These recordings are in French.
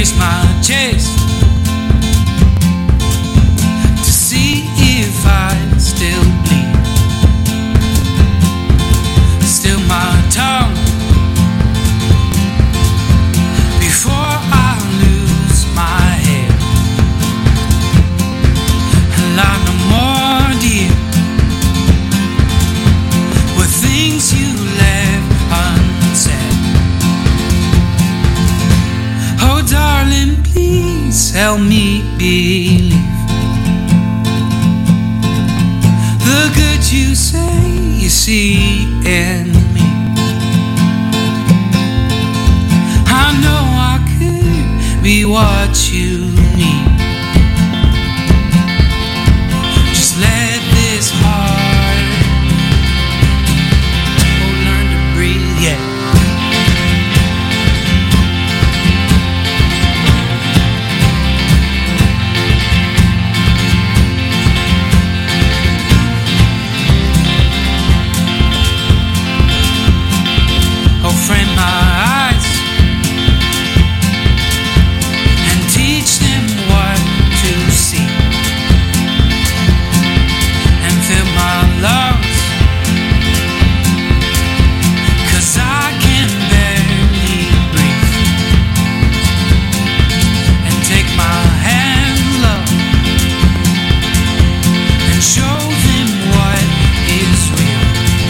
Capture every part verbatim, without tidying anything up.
pierce my chest to see if I still bleed. Still my tongue before I lose my head. And I'm no more dear with things you left unsaid. Oh darling, please help me believe the good you say you see in me. I know I could be what you need. Just let this heart oh learn to breathe, yeah. Frame my eyes and teach them what to see, and fill my lungs, 'cause I can barely breathe. And take my hand, love, and show them what is real.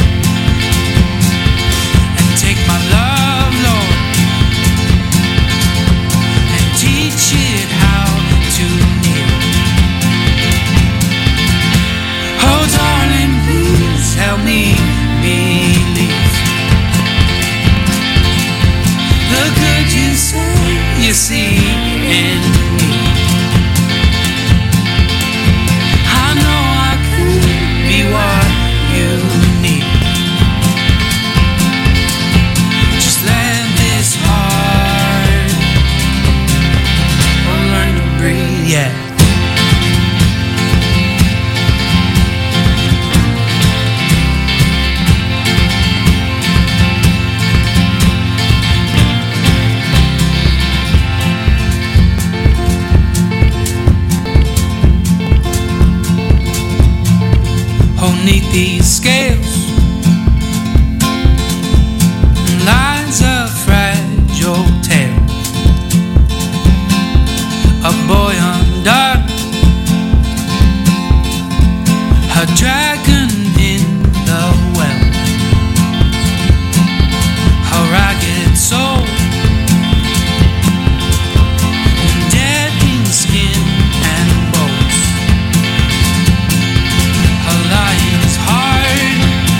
Take my love, Lord, and teach it how to kneel. Oh, darling, please help me believe the good you say you see in me. I know I could be what you need. Let this heart oh learn to breathe, yeah. Oh, neath these scales lies a fragile tale, a boy undone, a dragon in the well, a ragged soul, dead in skin and bones, a lion's heart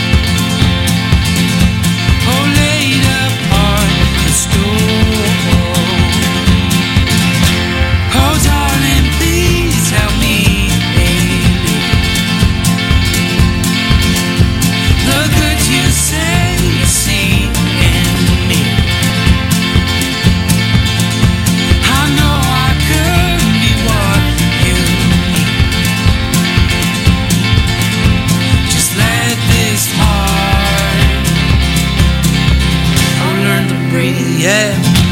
oh laid upon the stone. Oh darling, please help me believe the good you say you see in me. I know I could be what you need. Just let this heart oh learn to breathe, yeah.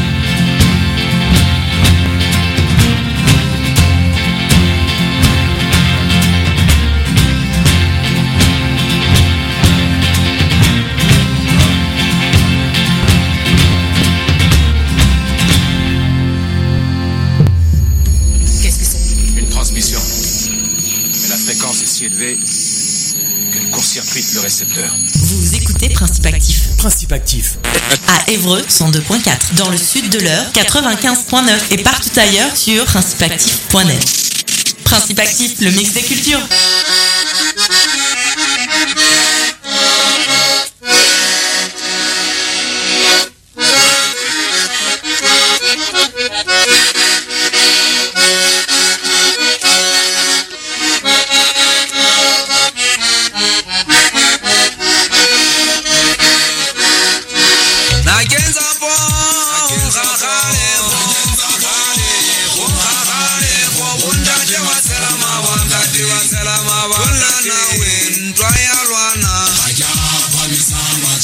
Qu'est-ce que c'est? Une transmission. Mais la fréquence est si élevée qu'elle court-circuite le récepteur. Vous écoutez Principe Actif. Principe Actif. À Évreux, cent deux point quatre. Dans le sud de l'Eure, quatre-vingt-quinze point neuf. Et partout ailleurs sur principe actif point net. Principe Actif, le mix des cultures.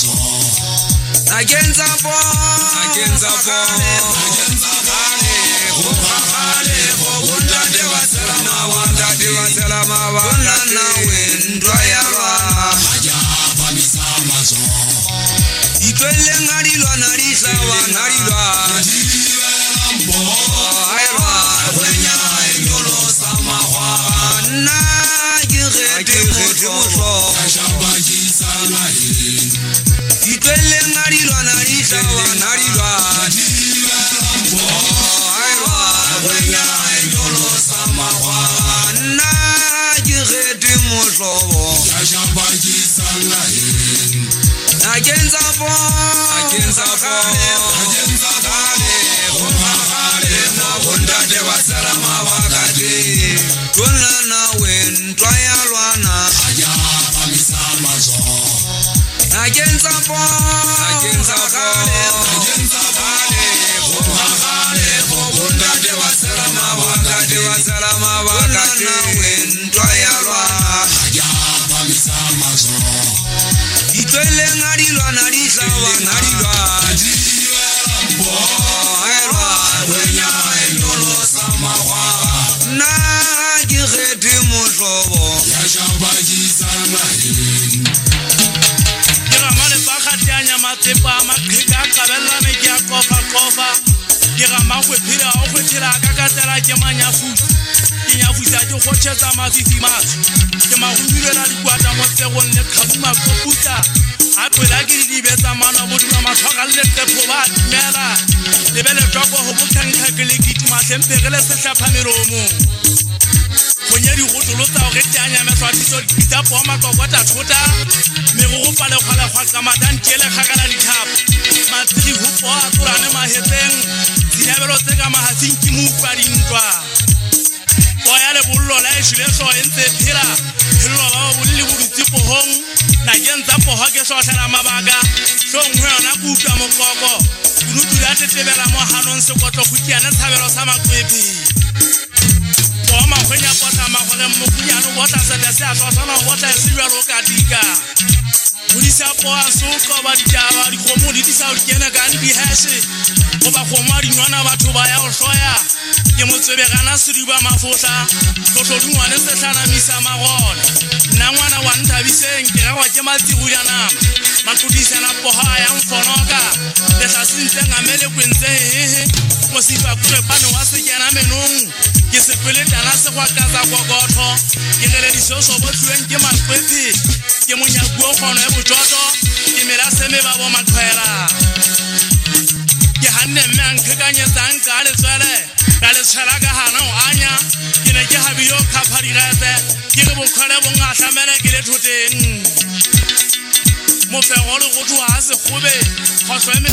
Against a fall, against a fall, against a fall. nalilwa nalisawa nalilwa ailwa wenya enyolo samahwa na girete muso itwele nalilwa nalisawa nalilwa ailwa wenya enyolo samahwa na girete muso Agenza po, agenza po, agenza kale, koma kale, na wunda de wasalama wakati. Tuna na wendwa ya lwana, aya kamisa mazo. Agenza po, agenza kale, agenza kale, koma kale, wunda de wasalama wakati, wasalama wakati. Tuna na wendwa ya lwana, aya kamisa mazo. Itwele ngalilwa nalisawa ngalilwa ailwa wenya enyolo samahwa na girete musobo yashabajisana Kira male bakati anya matepa makika kabela me kya kofa kofa Kira makwe pira okwe tira kakatera kemanya fu Kinya futa jo khocheza mafifi mas Kema hunire na likwata motego ne khaluma koputa Akwela gidi beza mana boduma mathoga lette probat mera Lebele toko ho bukanka gelikiti masempegele se hlapha meromo Konyeri go tolotsa o retanya me swati so kita po makokota thota me go pale khala khwa kamadan tele khagala dithap matri ho po a tsorane mahetseng dinabelo tse ka mahatsing ke mo padintwa Oya le bollo la e shile so entse phira hillo ba bolli butsi pohong na yenza poho ke so tlala mabaga so ngwe ona kuta mokoko kunutu ya tetebela mo hanon se kotlo khutiana tshabelo sa makwepi Oma kwenya pota mahole mokuyano wota se se a tsana wota se bya lo katika Mulisa po asuko ba ditaba di khomo di tsa o kena ka ndi hase go ba khoma di nwana batho ba ya o hloya ke motsebe kana sediba mafotla go tlodungwane se tlana misa magona nna ngwana wa nthabiseng ke ga wa ke matsibu ya nama makudisa na poha ya mfonoka le sa sintse ngamele kwentse hehe mosifa kure pane wa se kena menong ke se pele dana se kwa kaza gogotho ke gele di soso bo tlweng ke makwepi ke monyakuo khono e bototo ke mela se me ba bo makhwela ke hanne mang khekanye tsang ka le tswele ka le tshela ka hana o anya ke ne ke habiyo khapari gate ke go bokhole bo ngatla mele ke le thoteng mo fe go le go twa se gobe go sweme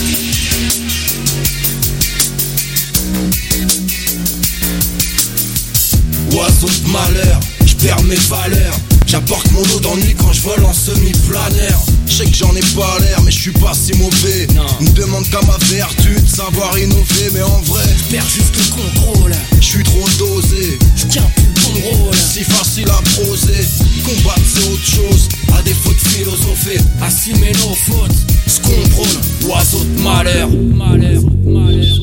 Oiseau de malheur, je perds mes valeurs. J'apporte mon lot d'ennui quand je vole en semi-planaire. Je sais que j'en ai pas l'air, mais je suis pas si mauvais. On me demande qu'à ma vertu de savoir innover, mais en vrai, je perds juste le contrôle. Je suis trop dosé, je tiens plus le bon rôle. Si facile à broser, combattre c'est autre chose. À défaut de philosopher, assumer nos fautes, ce qu'on prône. Oiseau de malheur, malheur, malheur.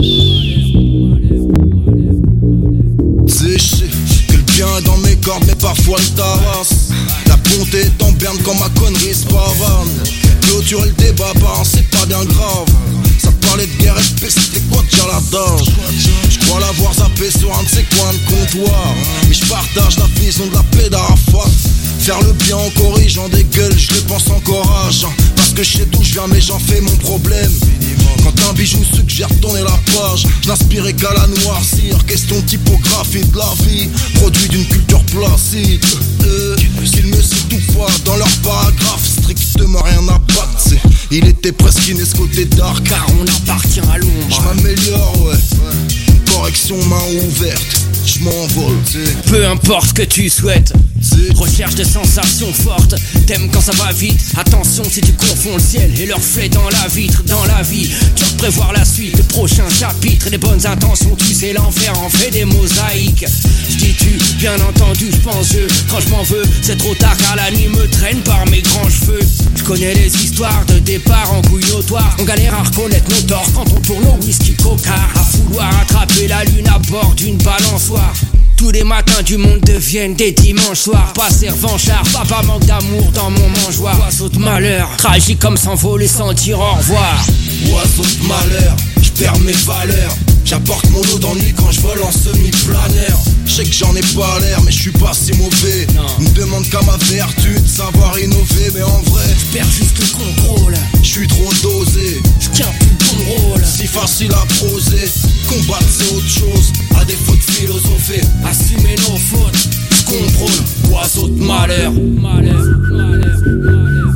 C'est chier. Bien dans mes cordes mais parfois le tabasse. La bonté est en berne quand ma connerie se pavane. Clôturer le débat bah c'est pas bien grave. Ça parlait de guerre et de peste, c'était quoi déjà la dage. J'crois l'avoir zappé sur un de ces coins de comptoir. Mais j'partage la vision de la paix d'Arafat. Faire le bien en corrigeant des gueules, je le pense en courage. Parce que je sais d'où je viens mais j'en fais mon problème. Quand un bijou suggère tourner la page, je n'inspirais qu'à la noircir. Question de typographie de la vie, produit d'une culture placide. euh, Qu'ils ne citent tout pas dans leur paragraphe, strictement rien à battre. C'est, il était presque inescoté d'art, car on appartient à l'ombre. Je m'améliore, ouais, correction main ouverte. Je m'envole, peu importe ce que tu souhaites. Recherche de sensations fortes. T'aimes quand ça va vite. Attention si tu confonds le ciel et le reflet dans la vitre. Dans la vie, tu peux prévoir la suite, le prochain chapitre. Les bonnes intentions, tu sais l'enfer en fait des mosaïques. Je dis tu, bien entendu, je pense je. Quand je m'en veux, c'est trop tard car la nuit me traîne par mes grands cheveux. Je connais les histoires de départ en couille notoire. On galère à reconnaître nos torts quand on tourne au whisky cocard. À vouloir attraper la lune à bord d'une balançoire. Tous les matins du monde deviennent des dimanches soirs. Passer revanchard, papa manque d'amour dans mon mangeoir. Oiseau de malheur, tragique comme s'envoler sans dire au revoir. oiseau de malheur, je perds mes valeurs. J'apporte mon lot d'ennui quand je vole en semi-planaire. Je sais que j'en ai pas l'air mais je suis pas si mauvais. Ne demande qu'à ma vertu de savoir innover. Mais en vrai, je perds juste le contrôle. Je suis trop dosé, je tiens plus le bon rôle. Si facile à poser, combattre c'est autre chose. À défaut de philosopher, assumer nos fautes, je contrôle, oiseau de malheur. Malheur, malheur, malheur,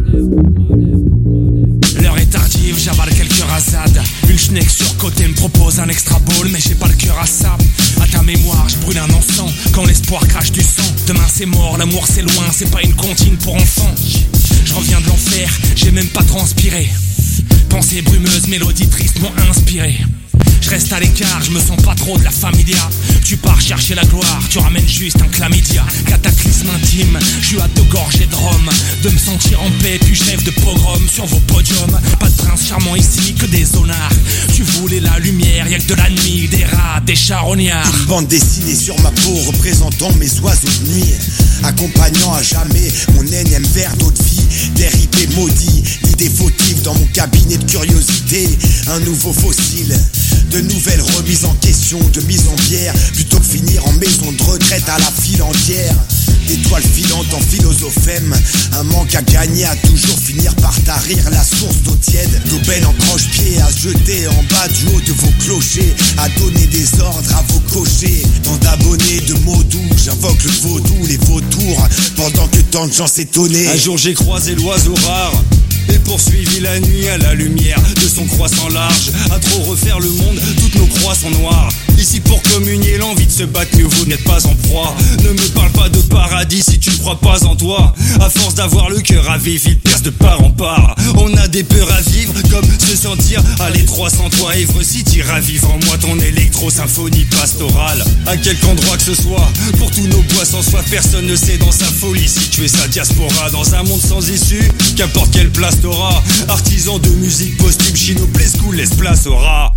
L'heure est tardive, j'avale quelques rasades. Une schneck sur côté me propose un extra ball, mais j'ai pas le cœur à ça. À ta mémoire, je brûle un encens quand l'espoir crache du sang. Demain c'est mort, l'amour c'est loin, c'est pas une comptine pour enfants. Je reviens de l'enfer, j'ai même pas transpiré. Pensées brumeuses, mélodies tristes m'ont inspiré. Je reste à l'écart, je me sens pas trop de la familia. Tu pars chercher la gloire, tu ramènes juste un chlamydia. Cataclysme intime, je suis à deux gorgées de rhum. De me sentir en paix, puis je rêve de pogrom sur vos podiums. Pas de prince charmant ici, que des zonards. Tu voulais la lumière, y'a que de la nuit, des rats, des charognards. Une bande dessinée sur ma peau représentant mes oiseaux de nuit, accompagnant à jamais mon énième verre d'eau de vie. Déripé maudit, l'idée fautive dans mon cabinet de curiosité. Un nouveau fossile, de nouvelles remises en question, de mise en bière, plutôt que finir en maison de retraite à la file entière. D'étoiles filantes en philosophème, un manque à gagner à toujours finir par tarir la source d'eau tiède. D'aubaine en croche-pied à jeter en bas du haut de vos clochers, à donner des ordres à vos cochers. Tant d'abonnés de mots doux, j'invoque le vaudou, les vautours, pendant que tant de gens s'étonnaient. Un jour j'ai croisé l'oiseau rare et poursuivi la nuit à la lumière de son croissant large. À trop refaire le monde, toutes nos croix sont noires. Ici pour communier l'envie de se battre, mieux vous n'êtes pas en proie. Ne me parle pas de paradis si tu ne crois pas en toi. À force d'avoir le cœur à vif, il perce de part en part. On a des peurs à vivre, comme se sentir à l'étroit sans toi. Ivre si tu ravives en moi ton électro-symphonie pastorale. À quelque endroit que ce soit, pour tous nos bois sans soif, personne ne sait dans sa folie situer sa diaspora. Dans un monde sans issue, qu'importe quelle place t'auras. Artisan de musique posthume, Chino Play School laisse place au rat.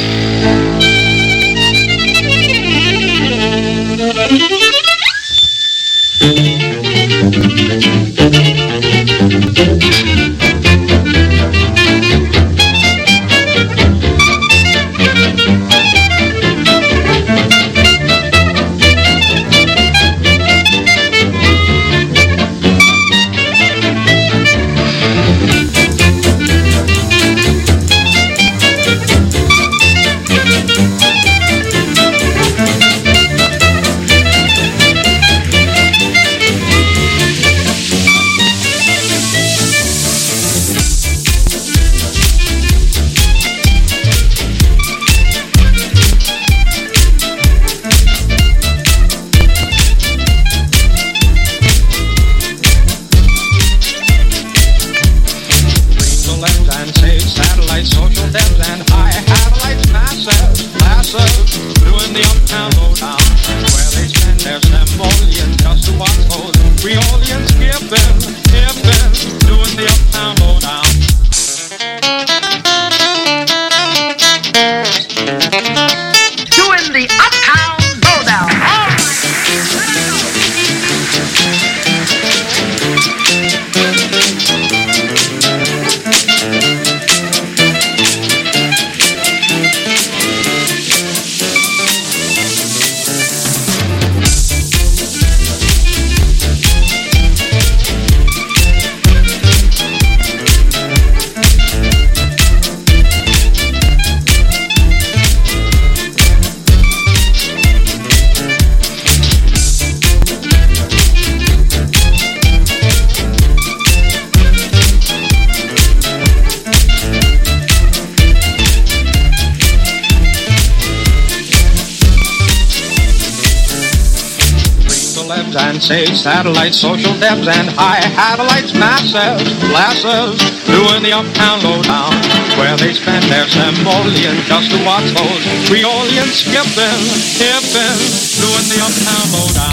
Sage, satellites, social depths, and high satellites, massive glasses, doing the uptown lowdown, where they spend their simoleon just to watch those Creolians skipping, hipping, doing the uptown lowdown.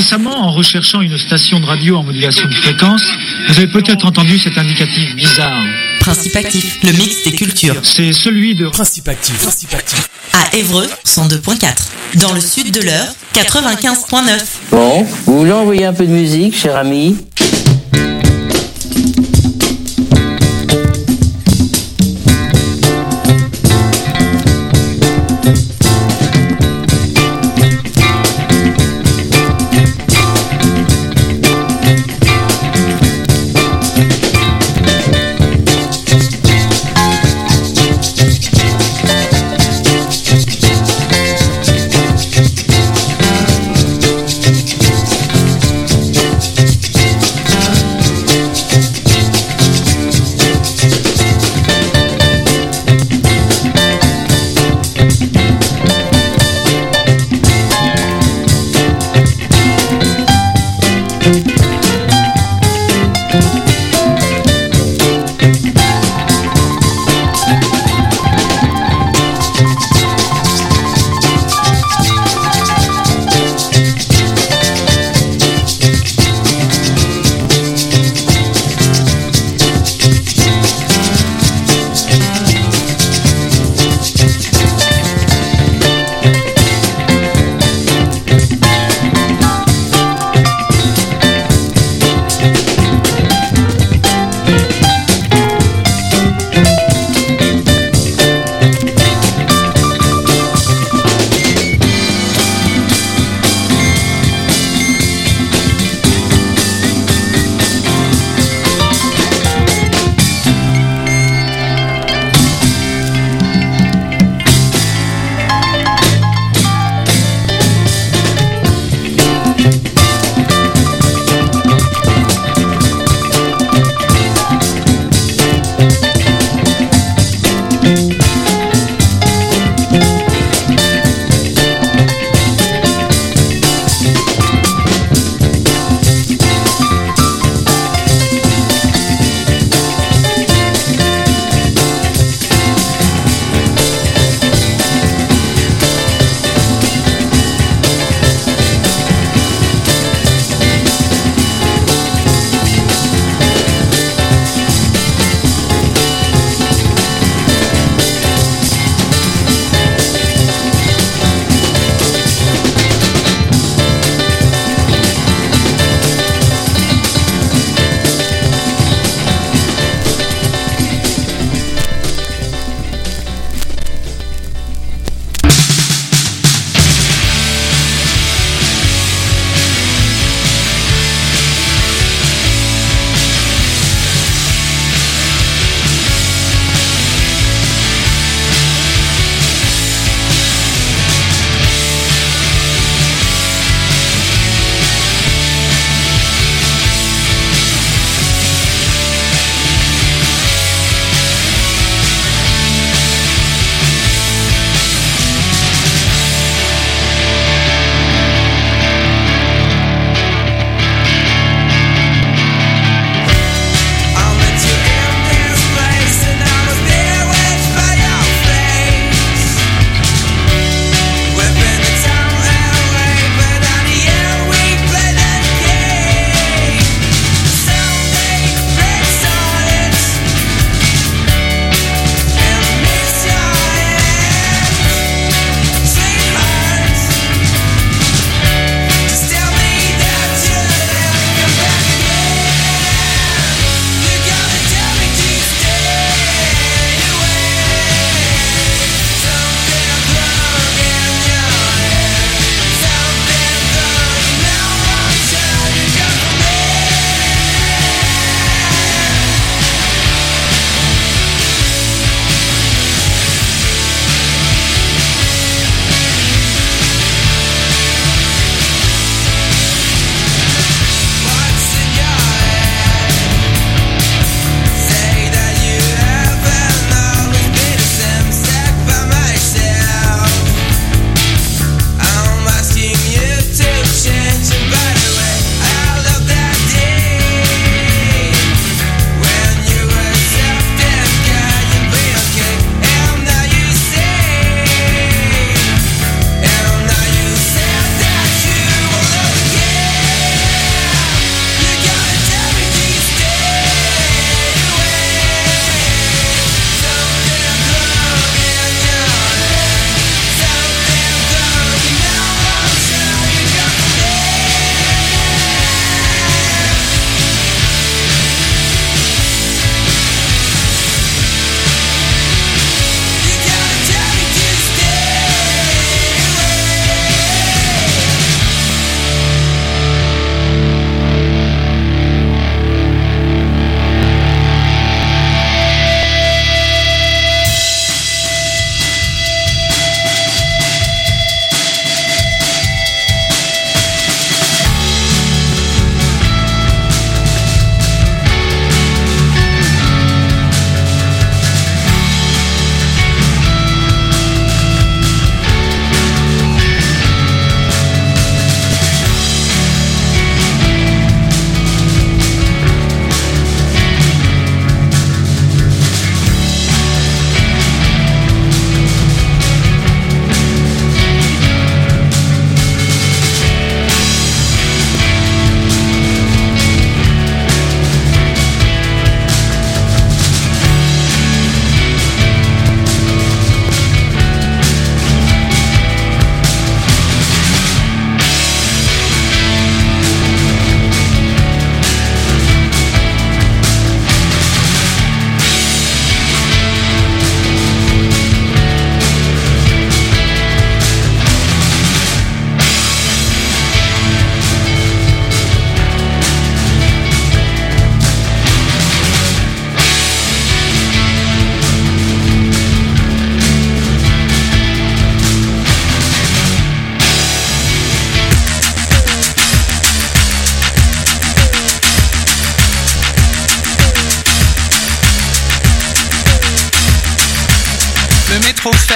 Récemment, en recherchant une station de radio en modulation de fréquence, vous avez peut-être entendu cet indicatif bizarre. Principe Actif, le mix des cultures. C'est celui de Principe Actif. Principe Actif. À Évreux, cent deux virgule quatre. Dans le sud de l'Eure, quatre-vingt-quinze virgule neuf. Bon, vous voulez envoyer un peu de musique, cher ami ?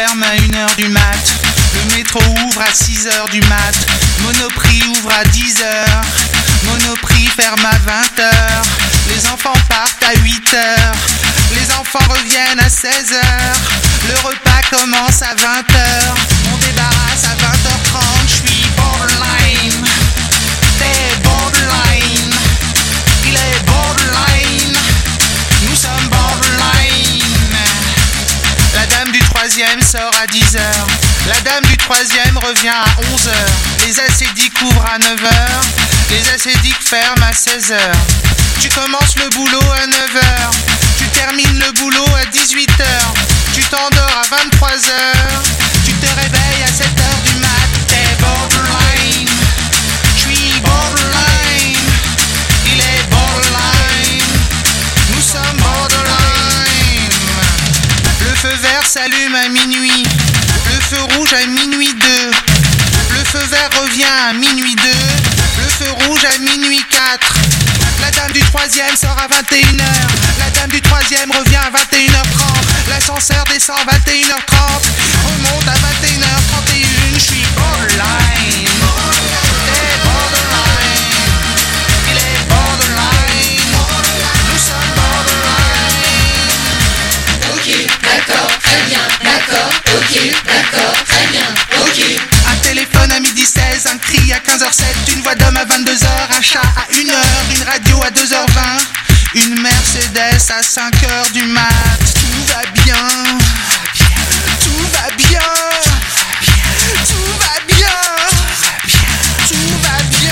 ferme à une heure du mat. Le métro ouvre à six heures du mat. Monoprix ouvre à dix heures. Monoprix ferme à vingt heures. Les enfants partent à huit heures. Les enfants reviennent à seize heures. Le repas commence à vingt heures. On débarrasse à vingt heures trente. Je suis borderline. T'es borderline. Il est borderline. Nous sommes borderline. La dame du troisième sort à dix heures. La dame du troisième revient à onze heures. Les acédiques ouvrent à neuf heures. Les acédiques ferment à seize heures. Tu commences le boulot à neuf heures. Tu termines le boulot à dix-huit heures. Tu t'endors à vingt-trois heures. Tu te réveilles à sept heures du mat. T'es borderline. Je suis borderline. Il est borderline. Nous sommes borderline. Le feu vert s'allume à minuit. Le feu rouge à minuit deux. Le feu vert revient à minuit deux. Le feu rouge à minuit quatre. La dame du troisième sort à vingt et une heures. La dame du troisième revient à vingt et une heures trente. L'ascenseur descend à vingt et une heures trente. Remonte à vingt et une heures trente et une. Je suis borderline. T'es borderline. Il est borderline. Nous sommes borderline. Ok, d'accord, très bien, d'accord. Ok, d'accord, très bien, ok. Un téléphone à midi seize, un cri à quinze heures sept, une voix d'homme à vingt-deux heures, un chat à une heure, une radio à deux heures vingt, une Mercedes à cinq heures du mat. Tout va bien, tout va bien, tout va bien, tout va bien.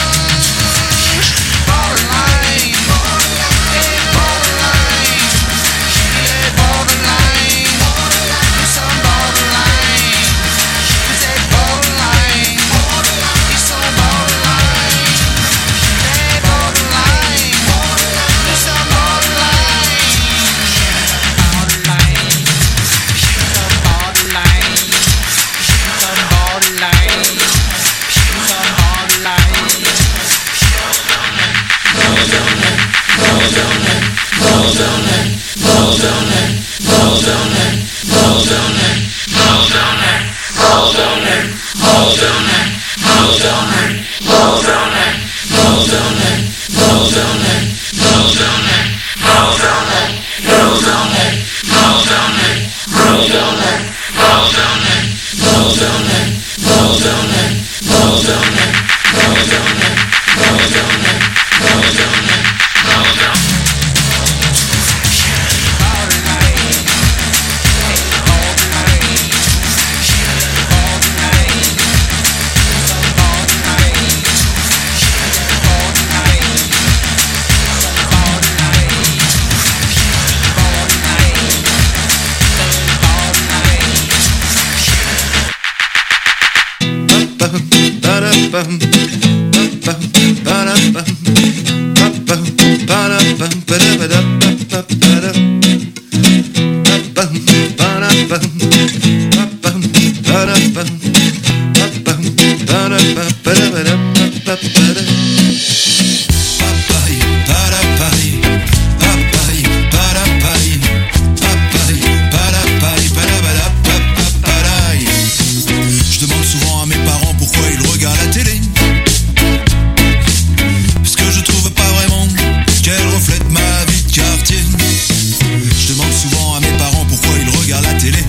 Borderline, et borderline, il est borderline, nous sommes borderline, vous êtes borderline, ils sont borderline, et borderline, nous sommes borderline, borderline, borderline, some borderline, some borderline. Je demande souvent à mes parents pourquoi ils regardent la télé. Parce que je trouve pas vraiment qu'elle reflète ma vie de quartier. Je demande souvent à mes parents pourquoi ils regardent la télé.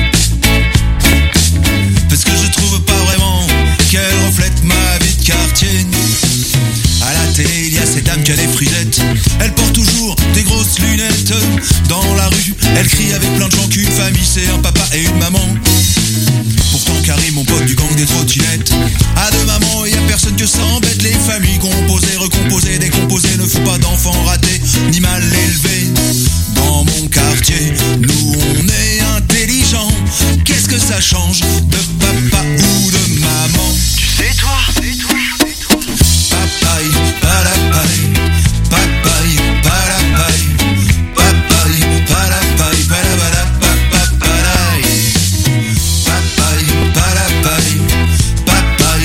Parce que je trouve pas vraiment qu'elle reflète ma vie de quartier. À la télé, il y a cette dame qui a des frisettes. Elle porte toujours des grosses lunettes. Dans la rue, elle crie avec plein de gens qu'une famille, c'est un papa et une maman. Pourtant Karim, mon pote du gang des trottinettes, a deux mamans et y'a personne que ça embête. Les familles composées, recomposées, décomposées ne font pas d'enfants ratés ni mal élevés. Dans mon quartier, nous on est intelligents. Qu'est-ce que ça change de papa ou de maman? Tu sais toi, c'est toi, c'est toi. Papaye, palapaye, papaye, palapaye, papaye, palapaye, palabala, papapaye. Papaye, palapaye, papaye,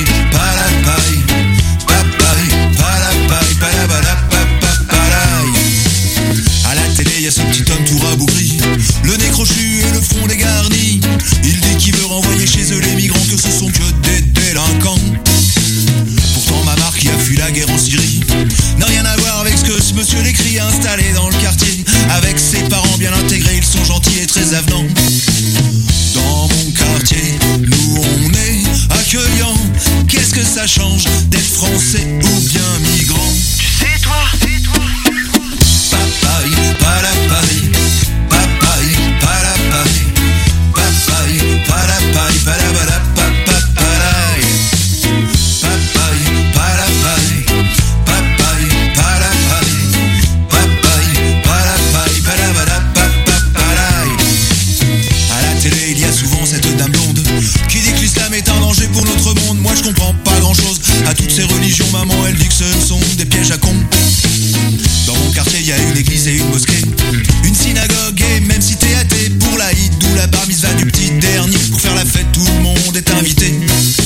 la guerre en Syrie n'a rien à voir avec ce que ce monsieur l'écrit, installé dans le quartier. Avec ses parents bien intégrés, ils sont gentils et très avenants. Dans mon quartier, nous on est accueillants. Qu'est-ce que ça change d'être français ou bien migrant? Tu sais toi, c'est toi. Papaye, palapaye, papaye, palapaye, papaye, palapaye, palabala, papapaye, papaye, palapaye, papaye, palapaye, papaye, palapaye, palabala, papapaye. À la télé, il y a souvent cette dame blonde qui dit que l'islam est un danger pour notre monde. Moi je comprends pas grand chose à toutes ces religions, maman elle dit que ce sont des pièges à cons. Dans mon quartier, il y a une église et une mosquée, une synagogue et même si t'es athée, pour l'Aïd ou la bar mitzvah du petit dernier, pour faire la fête, tout le monde est invité.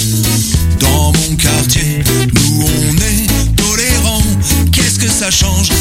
Dans mon quartier, nous on est tolérants. Qu'est-ce que ça change